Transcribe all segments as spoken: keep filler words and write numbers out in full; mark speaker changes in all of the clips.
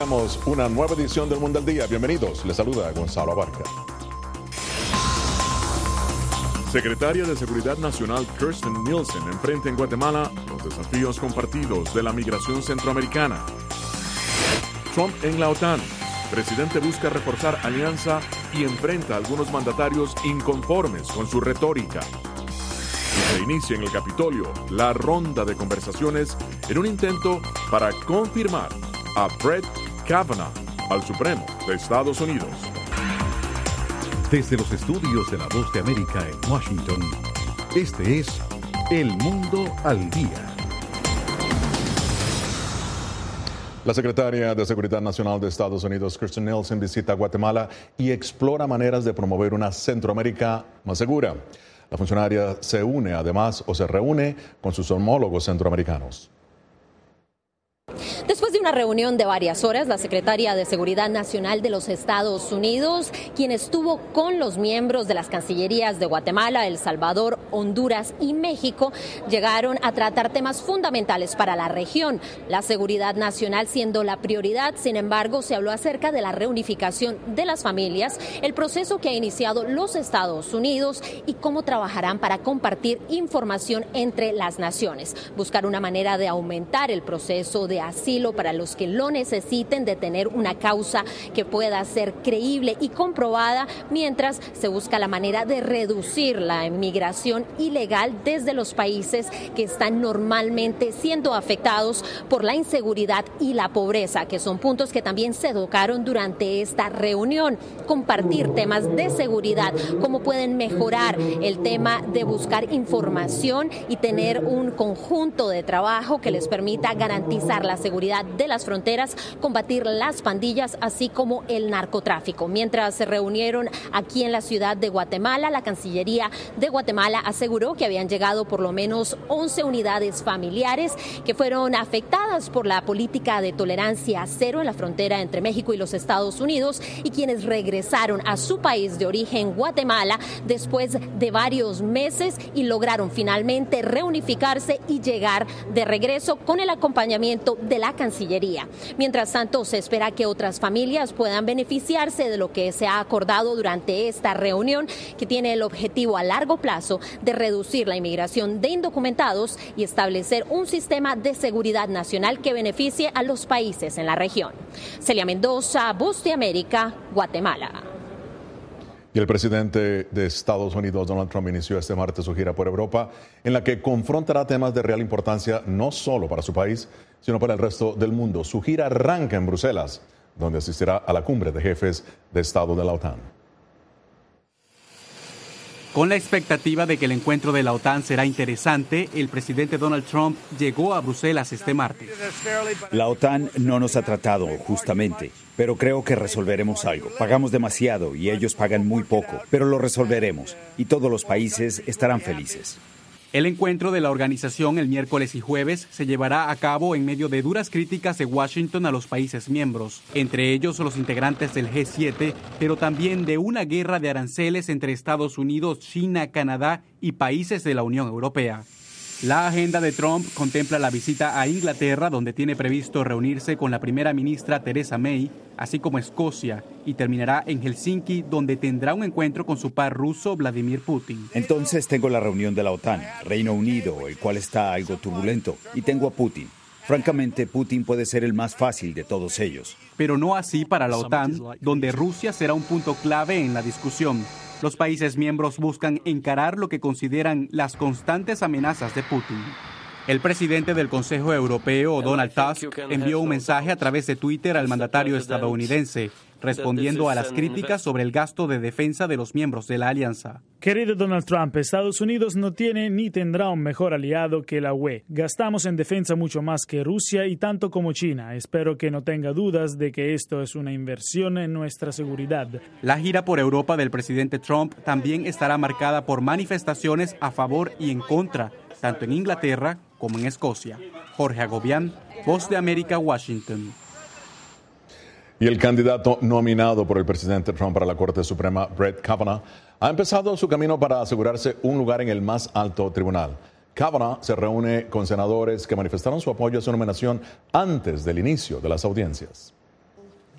Speaker 1: Una nueva edición del Mundo al Día. Bienvenidos. Les saluda Gonzalo Abarca. Secretaria de Seguridad Nacional Kirstjen Nielsen enfrenta en Guatemala los desafíos compartidos de la migración centroamericana. Trump en la OTAN. Presidente busca reforzar alianza y enfrenta a algunos mandatarios inconformes con su retórica. Y se inicia en el Capitolio la ronda de conversaciones en un intento para confirmar a Brett Kavanaugh al Supremo de Estados Unidos.
Speaker 2: Desde los estudios de La Voz de América en Washington, este es El Mundo al Día.
Speaker 1: La secretaria de Seguridad Nacional de Estados Unidos, Kirstjen Nielsen, visita Guatemala y explora maneras de promover una Centroamérica más segura. La funcionaria se une además o se reúne con sus homólogos centroamericanos.
Speaker 3: Después de una reunión de varias horas, la secretaria de Seguridad Nacional de los Estados Unidos, quien estuvo con los miembros de las cancillerías de Guatemala, El Salvador, Honduras y México, llegaron a tratar temas fundamentales para la región. La seguridad nacional siendo la prioridad, sin embargo, se habló acerca de la reunificación de las familias, el proceso que ha iniciado los Estados Unidos y cómo trabajarán para compartir información entre las naciones, buscar una manera de aumentar el proceso de asilo para los que lo necesiten, de tener una causa que pueda ser creíble y comprobada, mientras se busca la manera de reducir la inmigración ilegal desde los países que están normalmente siendo afectados por la inseguridad y la pobreza, que son puntos que también se tocaron durante esta reunión. Compartir temas de seguridad, cómo pueden mejorar el tema de buscar información y tener un conjunto de trabajo que les permita garantizar la seguridad de las fronteras, combatir las pandillas, así como el narcotráfico. Mientras se reunieron aquí en la ciudad de Guatemala, la Cancillería de Guatemala aseguró que habían llegado por lo menos once unidades familiares que fueron afectadas por la política de tolerancia cero en la frontera entre México y los Estados Unidos, y quienes regresaron a su país de origen, Guatemala, después de varios meses y lograron finalmente reunificarse y llegar de regreso con el acompañamiento de la Cancillería. Mientras tanto, se espera que otras familias puedan beneficiarse de lo que se ha acordado durante esta reunión, que tiene el objetivo a largo plazo de reducir la inmigración de indocumentados y establecer un sistema de seguridad nacional que beneficie a los países en la región. Celia Mendoza, Voz de América, Guatemala.
Speaker 1: Y el presidente de Estados Unidos, Donald Trump, inició este martes su gira por Europa, en la que confrontará temas de real importancia no solo para su país, sino para el resto del mundo. Su gira arranca en Bruselas, donde asistirá a la cumbre de jefes de Estado de la OTAN.
Speaker 4: Con la expectativa de que el encuentro de la OTAN será interesante, el presidente Donald Trump llegó a Bruselas este martes.
Speaker 5: La OTAN no nos ha tratado justamente, pero creo que resolveremos algo. Pagamos demasiado y ellos pagan muy poco, pero lo resolveremos y todos los países estarán felices.
Speaker 4: El encuentro de la organización el miércoles y jueves se llevará a cabo en medio de duras críticas de Washington a los países miembros, entre ellos los integrantes del G siete, pero también de una guerra de aranceles entre Estados Unidos, China, Canadá y países de la Unión Europea. La agenda de Trump contempla la visita a Inglaterra, donde tiene previsto reunirse con la primera ministra Theresa May, así como Escocia, y terminará en Helsinki, donde tendrá un encuentro con su par ruso Vladimir Putin.
Speaker 5: Entonces tengo la reunión de la OTAN, Reino Unido, el cual está algo turbulento, y tengo a Putin. Francamente, Putin puede ser el más fácil de todos ellos.
Speaker 4: Pero no así para la OTAN, donde Rusia será un punto clave en la discusión. Los países miembros buscan encarar lo que consideran las constantes amenazas de Putin. El presidente del Consejo Europeo, Donald Tusk, envió un mensaje a través de Twitter al mandatario estadounidense, respondiendo a las críticas sobre el gasto de defensa de los miembros de la alianza.
Speaker 6: Querido Donald Trump, Estados Unidos no tiene ni tendrá un mejor aliado que la U E. Gastamos en defensa mucho más que Rusia y tanto como China. Espero que no tenga dudas de que esto es una inversión en nuestra seguridad.
Speaker 4: La gira por Europa del presidente Trump también estará marcada por manifestaciones a favor y en contra, tanto en Inglaterra como en Escocia. Jorge Agobián, Voz de América, Washington.
Speaker 1: Y el candidato nominado por el presidente Trump para la Corte Suprema, Brett Kavanaugh, ha empezado su camino para asegurarse un lugar en el más alto tribunal. Kavanaugh se reúne con senadores que manifestaron su apoyo a su nominación antes del inicio de las audiencias.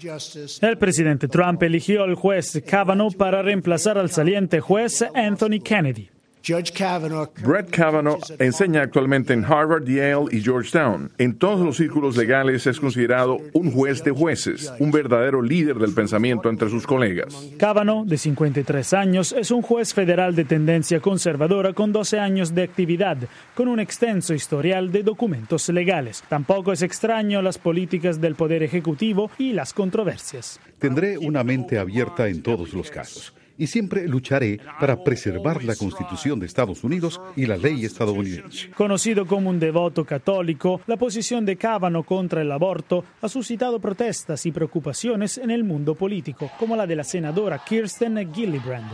Speaker 6: El presidente Trump eligió al juez Kavanaugh para reemplazar al saliente juez Anthony Kennedy.
Speaker 7: Brett Kavanaugh enseña actualmente en Harvard, Yale y Georgetown. En todos los círculos legales es considerado un juez de jueces, un verdadero líder del pensamiento entre sus colegas.
Speaker 6: Kavanaugh, de cincuenta y tres años, es un juez federal de tendencia conservadora con doce años de actividad, con un extenso historial de documentos legales. Tampoco es extraño las políticas del Poder Ejecutivo y las controversias.
Speaker 2: Tendré una mente abierta en todos los casos. Y siempre lucharé para preservar la Constitución de Estados Unidos y la ley estadounidense.
Speaker 6: Conocido como un devoto católico, la posición de Kavanaugh contra el aborto ha suscitado protestas y preocupaciones en el mundo político, como la de la senadora Kirsten Gillibrand.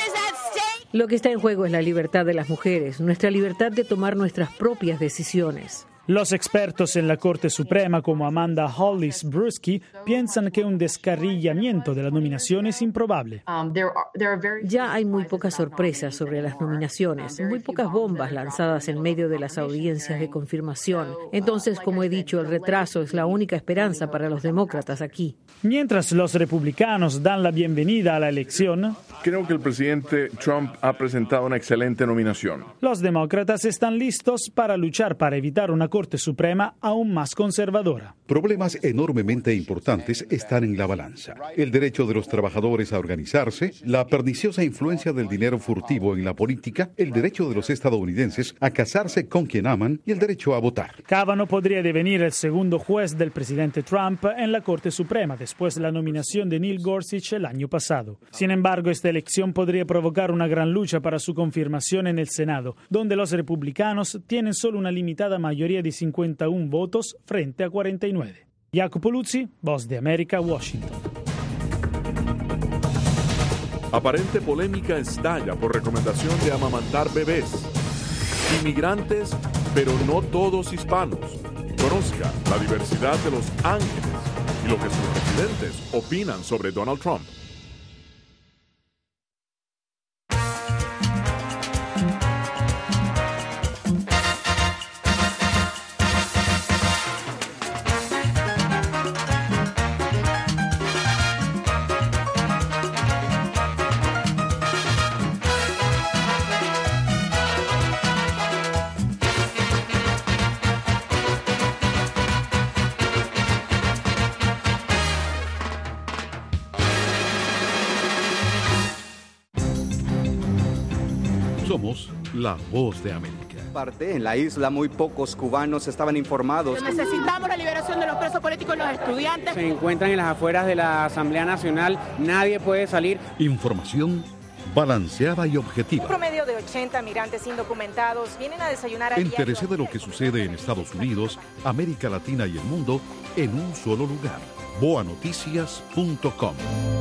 Speaker 8: Lo que está en juego es la libertad de las mujeres, nuestra libertad de tomar nuestras propias decisiones.
Speaker 6: Los expertos en la Corte Suprema, como Amanda Hollis-Brusky, piensan que un descarrilamiento de la nominación es improbable.
Speaker 8: Ya hay muy pocas sorpresas sobre las nominaciones, muy pocas bombas lanzadas en medio de las audiencias de confirmación. Entonces, como he dicho, el retraso es la única esperanza para los demócratas aquí.
Speaker 6: Mientras los republicanos dan la bienvenida a la elección,
Speaker 7: creo que el presidente Trump ha presentado una excelente nominación.
Speaker 6: Los demócratas están listos para luchar para evitar una Corte Suprema aún más conservadora.
Speaker 2: Problemas enormemente importantes están en la balanza. El derecho de los trabajadores a organizarse, la perniciosa influencia del dinero furtivo en la política, el derecho de los estadounidenses a casarse con quien aman y el derecho a votar.
Speaker 6: Kavanaugh podría devenir el segundo juez del presidente Trump en la Corte Suprema después de la nominación de Neil Gorsuch el año pasado. Sin embargo, esta elección podría provocar una gran lucha para su confirmación en el Senado, donde los republicanos tienen solo una limitada mayoría de cincuenta y uno votos frente a cuarenta y nueve. Jacopo Luzzi, Voz de América, Washington.
Speaker 1: Aparente polémica estalla por recomendación de amamantar bebés. Inmigrantes, pero no todos hispanos. Conozca la diversidad de Los Ángeles y lo que sus residentes opinan sobre Donald Trump.
Speaker 2: Somos la Voz de América.
Speaker 9: Parte en la isla muy pocos cubanos estaban informados.
Speaker 10: Necesitamos la liberación de los presos políticos y los estudiantes.
Speaker 11: Se encuentran en las afueras de la Asamblea Nacional, nadie puede salir.
Speaker 2: Información balanceada y objetiva.
Speaker 12: Un promedio de ochenta migrantes indocumentados vienen a desayunar a
Speaker 2: Entérese de lo que sucede en Estados Unidos, América Latina y el mundo en un solo lugar. boa noticias punto com.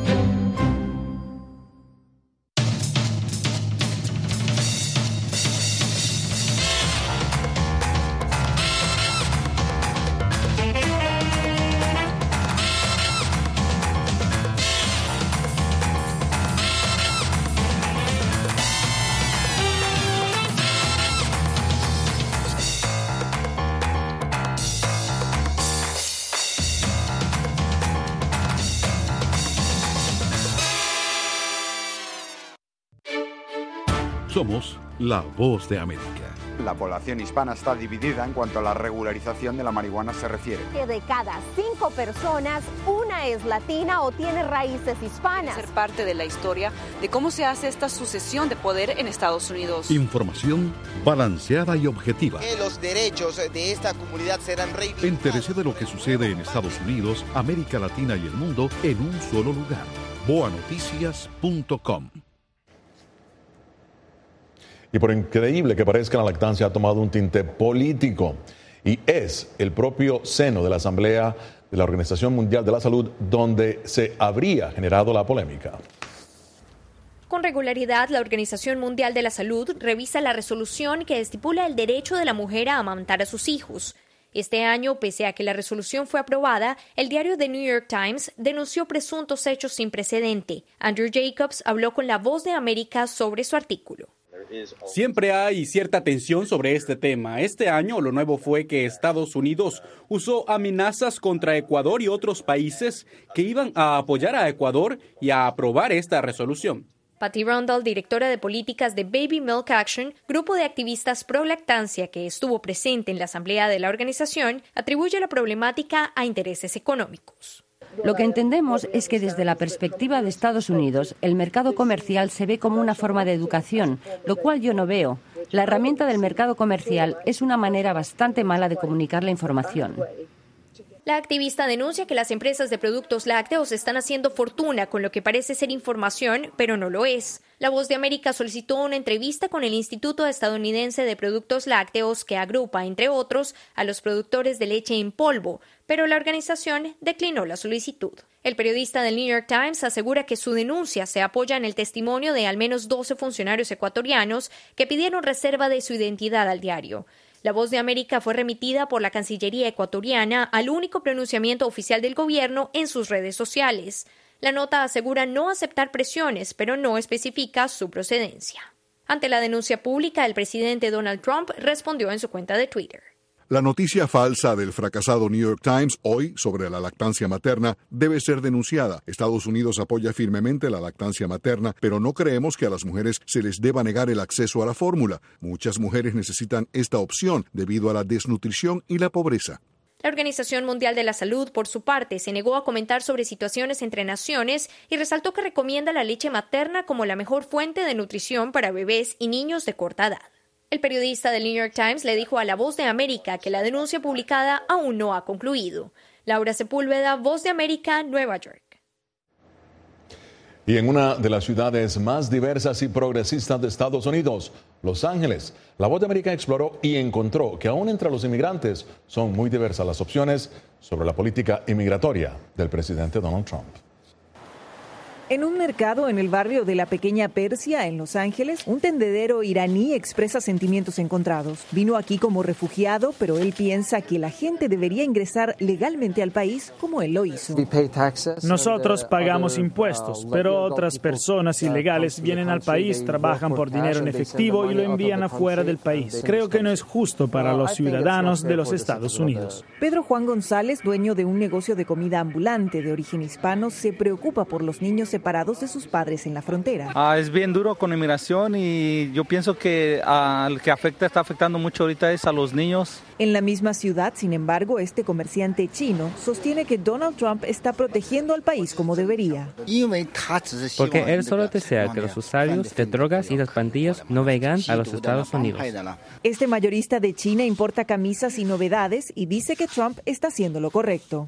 Speaker 2: Somos la Voz de América.
Speaker 13: La población hispana está dividida en cuanto a la regularización de la marihuana se refiere.
Speaker 14: Que de cada cinco personas, una es latina o tiene raíces hispanas.
Speaker 15: Ser parte de la historia de cómo se hace esta sucesión de poder en Estados Unidos.
Speaker 2: Información balanceada y objetiva.
Speaker 16: Que los derechos de esta comunidad serán reivindicados.
Speaker 2: Entérese de lo que sucede en Estados Unidos, América Latina y el mundo en un solo lugar. boa noticias punto com.
Speaker 17: Y por increíble que parezca, la lactancia ha tomado un tinte político y es el propio seno de la Asamblea de la Organización Mundial de la Salud donde se habría generado la polémica.
Speaker 18: Con regularidad, la Organización Mundial de la Salud revisa la resolución que estipula el derecho de la mujer a amamantar a sus hijos. Este año, pese a que la resolución fue aprobada, el diario The New York Times denunció presuntos hechos sin precedente. Andrew Jacobs habló con La Voz de América sobre su artículo.
Speaker 4: Siempre hay cierta tensión sobre este tema. Este año lo nuevo fue que Estados Unidos usó amenazas contra Ecuador y otros países que iban a apoyar a Ecuador y a aprobar esta resolución.
Speaker 18: Patty Rundle, directora de políticas de Baby Milk Action, grupo de activistas pro lactancia que estuvo presente en la asamblea de la organización, atribuye la problemática a intereses económicos.
Speaker 19: Lo que entendemos es que desde la perspectiva de Estados Unidos, el mercado comercial se ve como una forma de educación, lo cual yo no veo. La herramienta del mercado comercial es una manera bastante mala de comunicar la información.
Speaker 18: La activista denuncia que las empresas de productos lácteos están haciendo fortuna con lo que parece ser información, pero no lo es. La Voz de América solicitó una entrevista con el Instituto Estadounidense de Productos Lácteos, que agrupa, entre otros, a los productores de leche en polvo, pero la organización declinó la solicitud. El periodista del New York Times asegura que su denuncia se apoya en el testimonio de al menos doce funcionarios ecuatorianos que pidieron reserva de su identidad al diario. La Voz de América fue remitida por la Cancillería ecuatoriana al único pronunciamiento oficial del gobierno en sus redes sociales. La nota asegura no aceptar presiones, pero no especifica su procedencia. Ante la denuncia pública, el presidente Donald Trump respondió en su cuenta de Twitter.
Speaker 20: La noticia falsa del fracasado New York Times hoy sobre la lactancia materna debe ser denunciada. Estados Unidos apoya firmemente la lactancia materna, pero no creemos que a las mujeres se les deba negar el acceso a la fórmula. Muchas mujeres necesitan esta opción debido a la desnutrición y la pobreza.
Speaker 18: La Organización Mundial de la Salud, por su parte, se negó a comentar sobre situaciones entre naciones y resaltó que recomienda la leche materna como la mejor fuente de nutrición para bebés y niños de corta edad. El periodista del New York Times le dijo a La Voz de América que la denuncia publicada aún no ha concluido. Laura Sepúlveda, Voz de América, Nueva York.
Speaker 17: Y en una de las ciudades más diversas y progresistas de Estados Unidos, Los Ángeles, La Voz de América exploró y encontró que aún entre los inmigrantes son muy diversas las opciones sobre la política inmigratoria del presidente Donald Trump.
Speaker 21: En un mercado en el barrio de la Pequeña Persia, en Los Ángeles, un tendedero iraní expresa sentimientos encontrados. Vino aquí como refugiado, pero él piensa que la gente debería ingresar legalmente al país como él lo hizo.
Speaker 6: Nosotros pagamos impuestos, pero otras personas ilegales vienen al país, trabajan por dinero en efectivo y lo envían afuera del país. Creo que no es justo para los ciudadanos de los Estados Unidos.
Speaker 21: Pedro Juan González, dueño de un negocio de comida ambulante de origen hispano, se preocupa por los niños separados de sus padres en la frontera.
Speaker 22: Ah, es bien duro con inmigración y yo pienso que al que afecta está afectando mucho ahorita es a los niños.
Speaker 21: En la misma ciudad, sin embargo, este comerciante chino sostiene que Donald Trump está protegiendo al país como debería.
Speaker 23: Porque él solo desea que los usuarios de drogas y las pandillas no vengan a los Estados Unidos.
Speaker 21: Este mayorista de China importa camisas y novedades y dice que Trump está haciendo lo correcto.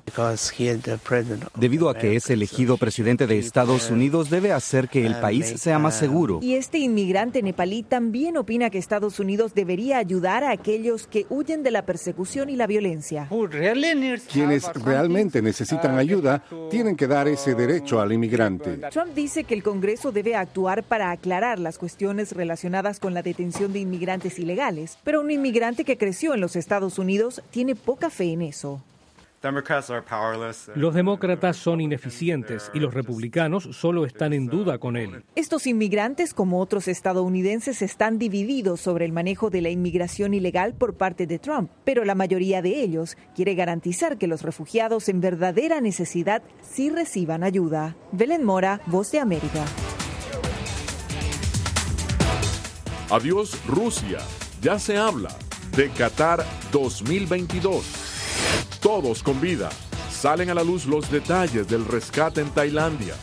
Speaker 24: Debido a que es elegido presidente de Estados Unidos, debe hacer que el país sea más seguro.
Speaker 21: Y este inmigrante nepalí también opina que Estados Unidos debería ayudar a aquellos que huyen de la persecución y la violencia.
Speaker 25: Quienes realmente necesitan ayuda tienen que dar ese derecho al inmigrante.
Speaker 21: Trump dice que el Congreso debe actuar para aclarar las cuestiones relacionadas con la detención de inmigrantes ilegales, pero un inmigrante que creció en los Estados Unidos tiene poca fe en eso.
Speaker 26: Los demócratas son ineficientes y los republicanos solo están en duda con él.
Speaker 21: Estos inmigrantes, como otros estadounidenses, están divididos sobre el manejo de la inmigración ilegal por parte de Trump, pero la mayoría de ellos quiere garantizar que los refugiados en verdadera necesidad sí reciban ayuda. Belén Mora, Voz de América.
Speaker 1: Adiós, Rusia. Ya se habla de Qatar dos mil veintidós. Todos con vida. Salen a la luz los detalles del rescate en Tailandia.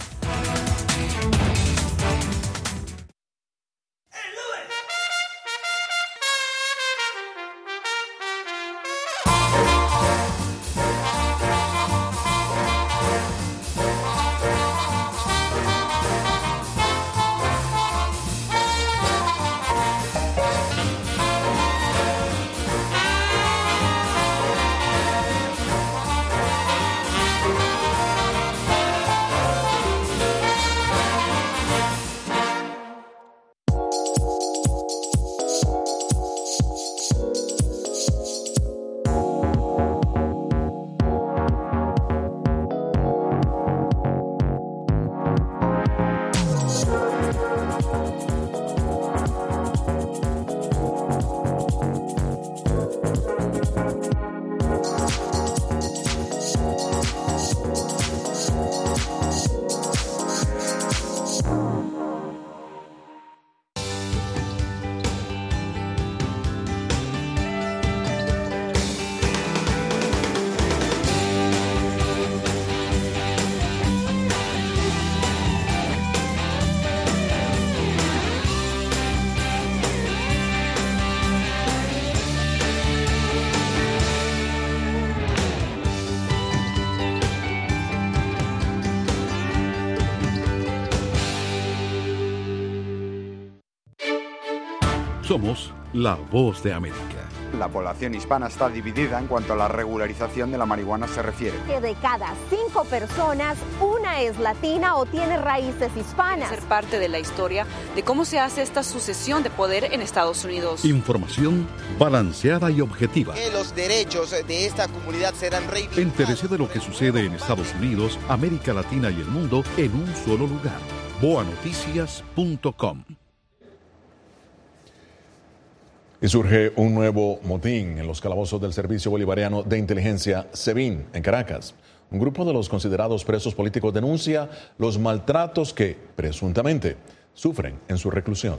Speaker 2: Somos la voz de América.
Speaker 13: La población hispana está dividida en cuanto a la regularización de la marihuana se refiere.
Speaker 14: Que de cada cinco personas, una es latina o tiene raíces hispanas.
Speaker 15: Ser parte de la historia de cómo se hace esta sucesión de poder en Estados Unidos.
Speaker 2: Información balanceada y objetiva.
Speaker 16: Que los derechos de esta comunidad serán reivindicados.
Speaker 2: Entérese de lo que sucede en Estados Unidos, América Latina y el mundo en un solo lugar. boa noticias punto com.
Speaker 17: Y surge un nuevo motín en los calabozos del Servicio Bolivariano de Inteligencia, SEBIN, en Caracas. Un grupo de los considerados presos políticos denuncia los maltratos que, presuntamente, sufren en su reclusión.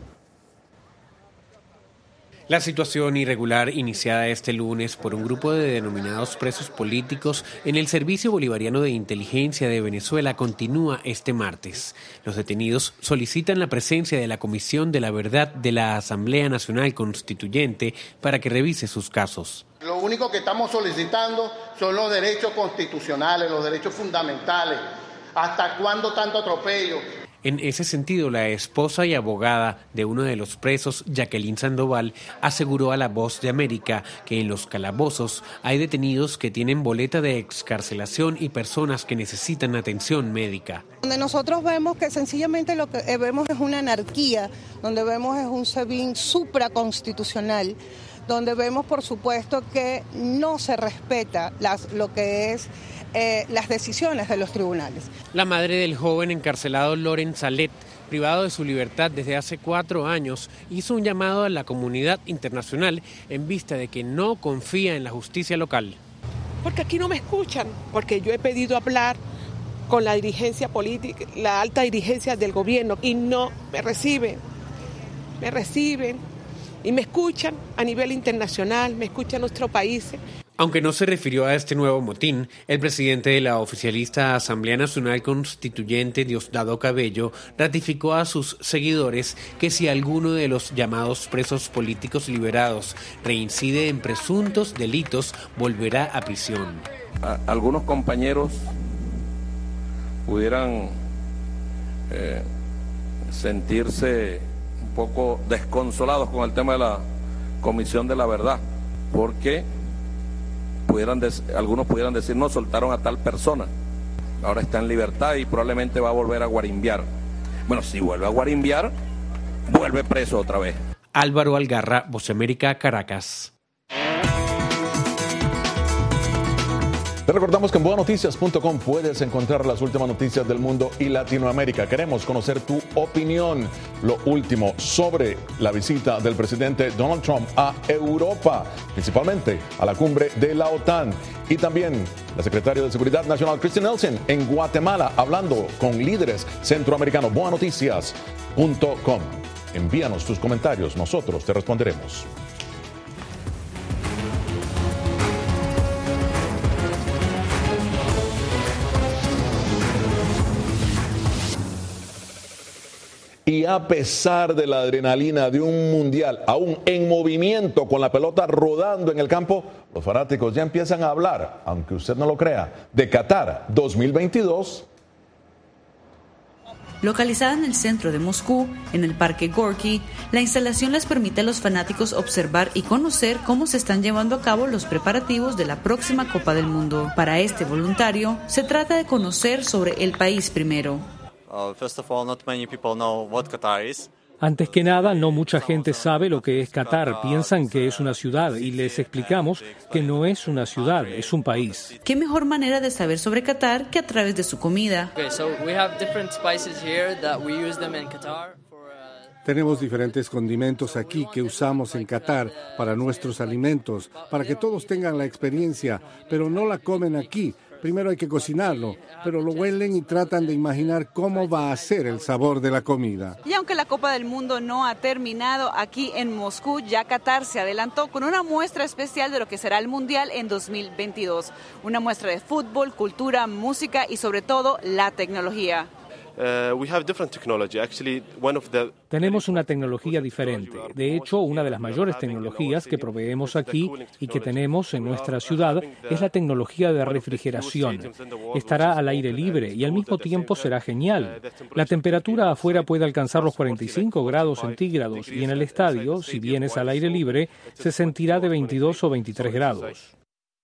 Speaker 3: La situación irregular iniciada este lunes por un grupo de denominados presos políticos en el Servicio Bolivariano de Inteligencia de Venezuela continúa este martes. Los detenidos solicitan la presencia de la Comisión de la Verdad de la Asamblea Nacional Constituyente para que revise sus casos.
Speaker 5: Lo único que estamos solicitando son los derechos constitucionales, los derechos fundamentales. ¿Hasta cuándo tanto atropello?
Speaker 3: En ese sentido, la esposa y abogada de uno de los presos, Jacqueline Sandoval, aseguró a La Voz de América que en los calabozos hay detenidos que tienen boleta de excarcelación y personas que necesitan atención médica.
Speaker 7: Donde nosotros vemos que sencillamente lo que vemos es una anarquía, donde vemos es un SEBIN supraconstitucional, donde vemos por supuesto que no se respeta las, lo que es eh, las decisiones de los tribunales.
Speaker 3: La madre del joven encarcelado Loren Salet, privado de su libertad desde hace cuatro años, hizo un llamado a la comunidad internacional en vista de que no confía en la justicia local.
Speaker 8: Porque aquí no me escuchan, porque yo he pedido hablar con la dirigencia política, la alta dirigencia del gobierno y no me reciben, me reciben. Y me escuchan a nivel internacional, me escuchan nuestros países.
Speaker 3: Aunque no se refirió a este nuevo motín, el presidente de la oficialista Asamblea Nacional Constituyente, Diosdado Cabello, ratificó a sus seguidores que si alguno de los llamados presos políticos liberados reincide en presuntos delitos, volverá a prisión.
Speaker 9: A- algunos compañeros pudieran eh, sentirse un poco desconsolados con el tema de la Comisión de la Verdad, porque pudieran des- algunos pudieran decir no, soltaron a tal persona, ahora está en libertad y probablemente va a volver a guarimbiar. Bueno, si vuelve a guarimbiar, vuelve preso otra vez.
Speaker 3: Álvaro Algarra, Voz de América, Caracas.
Speaker 17: Te recordamos que en boa noticias punto com puedes encontrar las últimas noticias del mundo y Latinoamérica. Queremos conocer tu opinión, lo último sobre la visita del presidente Donald Trump a Europa, principalmente a la cumbre de la OTAN, y también la secretaria de Seguridad Nacional, Kristen Nielsen, en Guatemala, hablando con líderes centroamericanos. boa noticias punto com. Envíanos tus comentarios, nosotros te responderemos. Y a pesar de la adrenalina de un mundial aún en movimiento, con la pelota rodando en el campo, los fanáticos ya empiezan a hablar, aunque usted no lo crea, de Qatar dos mil veintidós.
Speaker 10: Localizada en el centro de Moscú, en el Parque Gorky, la instalación les permite a los fanáticos observar y conocer cómo se están llevando a cabo los preparativos de la próxima Copa del Mundo. Para este voluntario, se trata de conocer sobre el país primero.
Speaker 27: Uh, first of all, not many people know what Qatar is.
Speaker 26: Antes que nada, no mucha gente sabe lo que es Qatar. Piensan que es una ciudad y les explicamos que no es una ciudad, es un país.
Speaker 10: ¿Qué mejor manera de saber sobre Qatar que a través de su comida?
Speaker 28: Okay, so we have different spices here that we use them in Qatar.
Speaker 25: Tenemos diferentes condimentos aquí que usamos en Qatar para nuestros alimentos, para que todos tengan la experiencia, pero no la comen aquí. Primero hay que cocinarlo, pero lo huelen y tratan de imaginar cómo va a ser el sabor de la comida.
Speaker 15: Y aunque la Copa del Mundo no ha terminado aquí en Moscú, ya Qatar se adelantó con una muestra especial de lo que será el Mundial en dos mil veintidós. Una muestra de fútbol, cultura, música y sobre todo la tecnología.
Speaker 4: Uh, we have different technology. Actually, one of the
Speaker 26: Tenemos una tecnología diferente. De hecho, una de las mayores tecnologías que proveemos aquí y que tenemos en nuestra ciudad es la tecnología de refrigeración. Estará al aire libre y al mismo tiempo será genial. La temperatura afuera puede alcanzar los cuarenta y cinco grados centígrados y en el estadio, si vienes al aire libre, se sentirá de veintidós o veintitrés grados.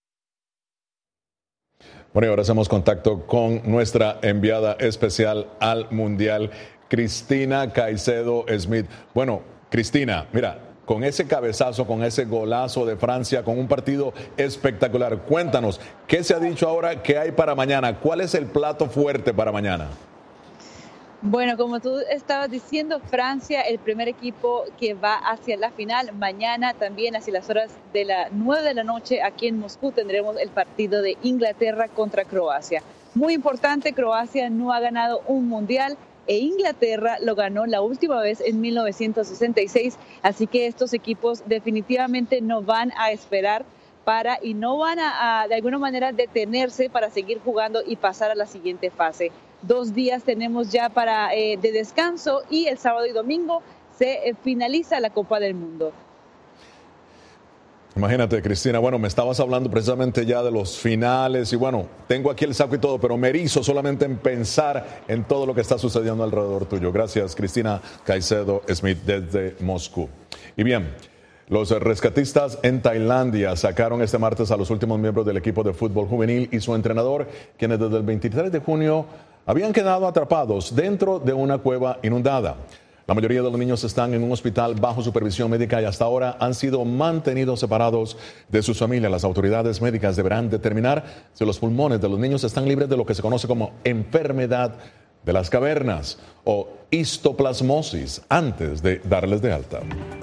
Speaker 17: Bueno, y ahora hacemos contacto con nuestra enviada especial al Mundial, Cristina Caicedo Smith. Bueno, Cristina, mira, con ese cabezazo, con ese golazo de Francia, con un partido espectacular, cuéntanos, ¿qué se ha dicho ahora? ¿Qué hay para mañana? ¿Cuál es el plato fuerte para mañana?
Speaker 15: Bueno, como tú estabas diciendo, Francia, el primer equipo que va hacia la final. Mañana también hacia las horas de las nueve de la noche aquí en Moscú tendremos el partido de Inglaterra contra Croacia. Muy importante, Croacia no ha ganado un mundial e Inglaterra lo ganó la última vez en mil novecientos sesenta y seis, así que estos equipos definitivamente no van a esperar para y no van a, a de alguna manera detenerse para seguir jugando y pasar a la siguiente fase. Dos días tenemos ya para eh, de descanso y el sábado y domingo se eh, finaliza la Copa del Mundo.
Speaker 17: Imagínate, Cristina, bueno, me estabas hablando precisamente ya de los finales y bueno, tengo aquí el saco y todo, pero me erizo solamente en pensar en todo lo que está sucediendo alrededor tuyo. Gracias, Cristina Caicedo Smith desde Moscú. Y bien, los rescatistas en Tailandia sacaron este martes a los últimos miembros del equipo de fútbol juvenil y su entrenador, quienes desde el veintitrés de junio habían quedado atrapados dentro de una cueva inundada. La mayoría de los niños están en un hospital bajo supervisión médica y hasta ahora han sido mantenidos separados de sus familias. Las autoridades médicas deberán determinar si los pulmones de los niños están libres de lo que se conoce como enfermedad de las cavernas o histoplasmosis antes de darles de alta.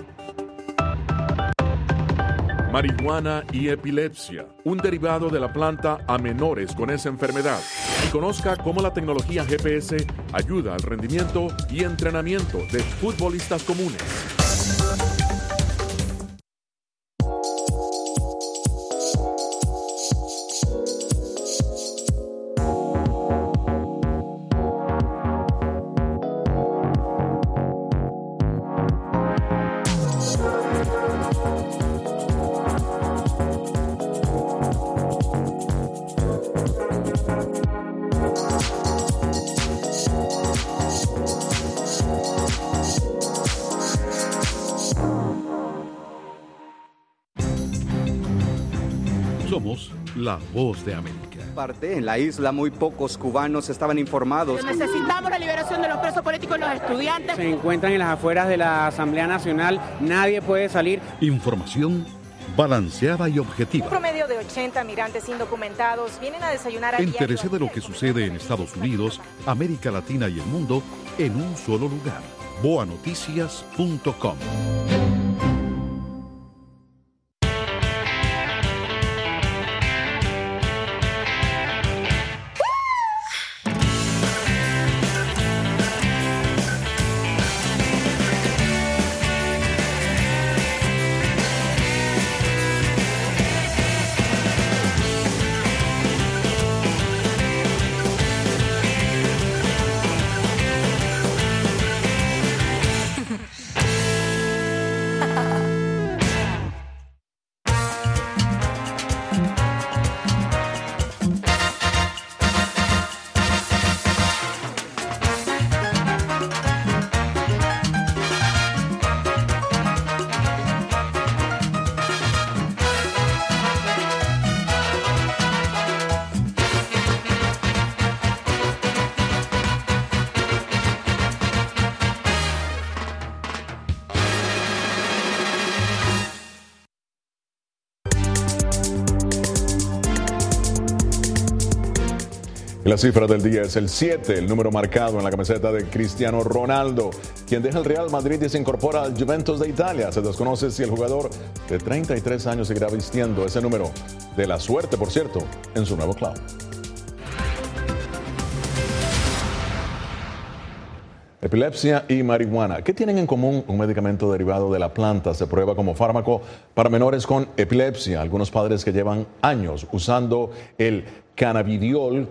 Speaker 1: Marihuana y epilepsia, un derivado de la planta a menores con esa enfermedad. Y conozca cómo la tecnología G P S ayuda al rendimiento y entrenamiento de futbolistas comunes.
Speaker 2: Somos la voz de América.
Speaker 24: Parte en la isla muy pocos cubanos estaban informados.
Speaker 6: Necesitamos la liberación de los presos políticos y los estudiantes.
Speaker 11: Se encuentran en las afueras de la Asamblea Nacional, nadie puede salir.
Speaker 2: Información balanceada y objetiva.
Speaker 12: Un promedio de ochenta migrantes indocumentados vienen a desayunar a diario.
Speaker 2: Entérese de lo que sucede en Estados Unidos, América Latina y el mundo en un solo lugar. boa noticias punto com.
Speaker 17: Y la cifra del día es el siete, el número marcado en la camiseta de Cristiano Ronaldo, quien deja el Real Madrid y se incorpora al Juventus de Italia. Se desconoce si el jugador de treinta y tres años seguirá vistiendo ese número. De la suerte, por cierto, en su nuevo club. Epilepsia y marihuana. ¿Qué tienen en común? Un medicamento derivado de la planta se prueba como fármaco para menores con epilepsia. Algunos padres que llevan años usando el cannabidiol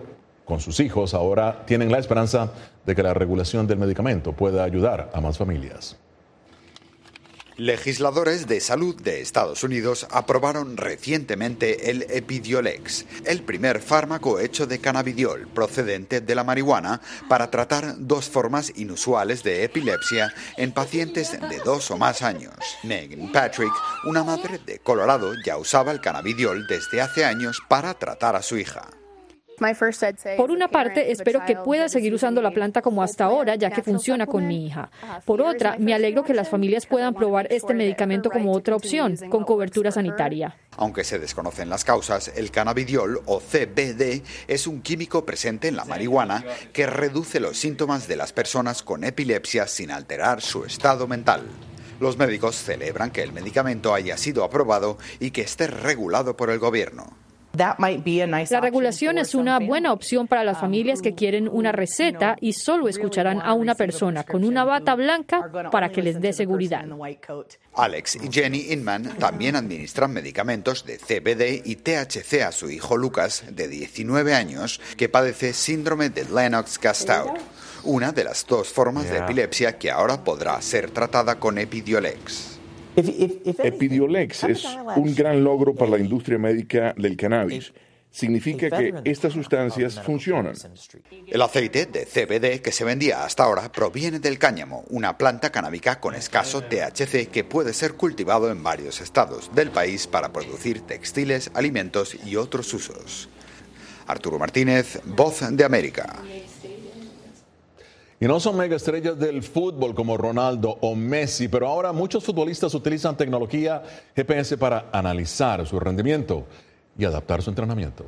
Speaker 17: con sus hijos ahora tienen la esperanza de que la regulación del medicamento pueda ayudar a más familias.
Speaker 13: Legisladores de salud de Estados Unidos aprobaron recientemente el Epidiolex, el primer fármaco hecho de cannabidiol procedente de la marihuana para tratar dos formas inusuales de epilepsia en pacientes de dos o más años. Megan Patrick, una madre de Colorado, ya usaba el cannabidiol desde hace años para tratar a su hija.
Speaker 14: Por una parte, espero que pueda seguir usando la planta como hasta ahora, ya que funciona con mi hija. Por otra, me alegro que las familias puedan probar este medicamento como otra opción, con cobertura sanitaria.
Speaker 13: Aunque se desconocen las causas, el cannabidiol o C B D es un químico presente en la marihuana que reduce los síntomas de las personas con epilepsia sin alterar su estado mental. Los médicos celebran que el medicamento haya sido aprobado y que esté regulado por el gobierno.
Speaker 14: La regulación es una buena opción para las familias que quieren una receta y solo escucharán a una persona con una bata blanca para que les dé seguridad.
Speaker 13: Alex y Jenny Inman también administran medicamentos de C B D y T H C a su hijo Lucas, de diecinueve años, que padece síndrome de Lennox-Gastaut, una de las dos formas de epilepsia que ahora podrá ser tratada con Epidiolex.
Speaker 18: Epidiolex es un gran logro para la industria médica del cannabis. Significa que estas sustancias funcionan.
Speaker 13: El aceite de C B D que se vendía hasta ahora proviene del cáñamo, una planta canábica con escaso T H C que puede ser cultivado en varios estados del país para producir textiles, alimentos y otros usos. Arturo Martínez, Voz de América.
Speaker 17: Y no son mega estrellas del fútbol como Ronaldo o Messi, pero ahora muchos futbolistas utilizan tecnología G P S para analizar su rendimiento y adaptar su entrenamiento.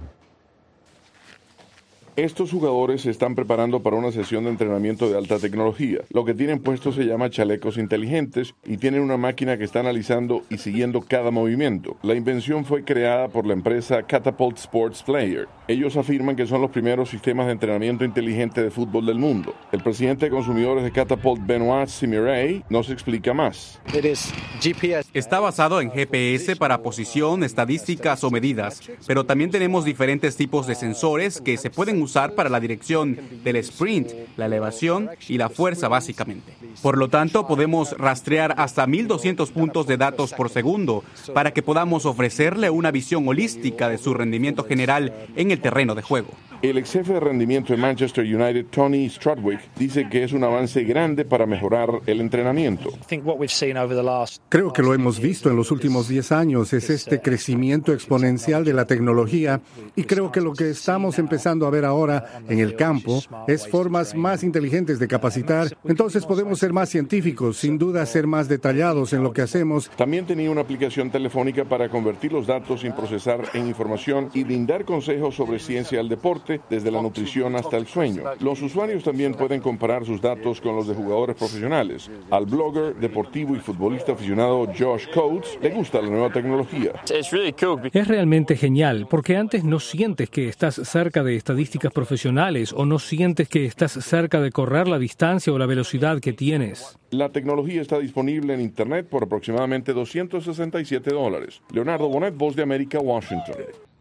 Speaker 18: Estos jugadores se están preparando para una sesión de entrenamiento de alta tecnología. Lo que tienen puesto se llama chalecos inteligentes y tienen una máquina que está analizando y siguiendo cada movimiento. La invención fue creada por la empresa Catapult Sports Player. Ellos afirman que son los primeros sistemas de entrenamiento inteligente de fútbol del mundo. El presidente de consumidores de Catapult, Benoit Simirey, nos explica más.
Speaker 19: Está basado en G P S para posición, estadísticas o medidas, pero también tenemos diferentes tipos de sensores que se pueden usar usar para la dirección del sprint, la elevación y la fuerza básicamente. Por lo tanto, podemos rastrear hasta mil doscientos puntos de datos por segundo para que podamos ofrecerle una visión holística de su rendimiento general en el terreno de juego.
Speaker 18: El ex jefe de rendimiento de Manchester United, Tony Strudwick, dice que es un avance grande para mejorar el entrenamiento.
Speaker 25: Creo que lo hemos visto en los últimos diez años, es este crecimiento exponencial de la tecnología, y creo que lo que estamos empezando a ver ahora en el campo es formas más inteligentes de capacitar. Entonces podemos ser más científicos, sin duda ser más detallados en lo que hacemos.
Speaker 18: También tenía una aplicación telefónica para convertir los datos sin procesar en información y brindar consejos sobre ciencia del deporte, desde la nutrición hasta el sueño. Los usuarios también pueden comparar sus datos con los de jugadores profesionales. Al blogger, deportivo y futbolista aficionado Josh Coates le gusta la nueva tecnología.
Speaker 26: Es realmente genial, porque antes no sientes que estás cerca de estadísticas profesionales o no sientes que estás cerca de correr la distancia o la velocidad que tienes.
Speaker 18: La tecnología está disponible en Internet por aproximadamente doscientos sesenta y siete dólares. Leonardo Bonet, Voz de América, Washington.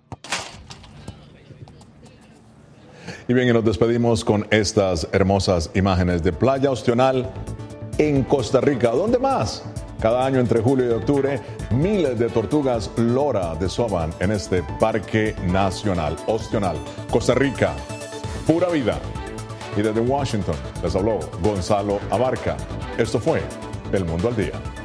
Speaker 17: Y bien, y nos despedimos con estas hermosas imágenes de Playa Ostional en Costa Rica. ¿Dónde más? Cada año entre julio y octubre, miles de tortugas lora desovan en este Parque Nacional Ostional. Costa Rica, pura vida. Y desde Washington les habló Gonzalo Abarca. Esto fue El Mundo al Día.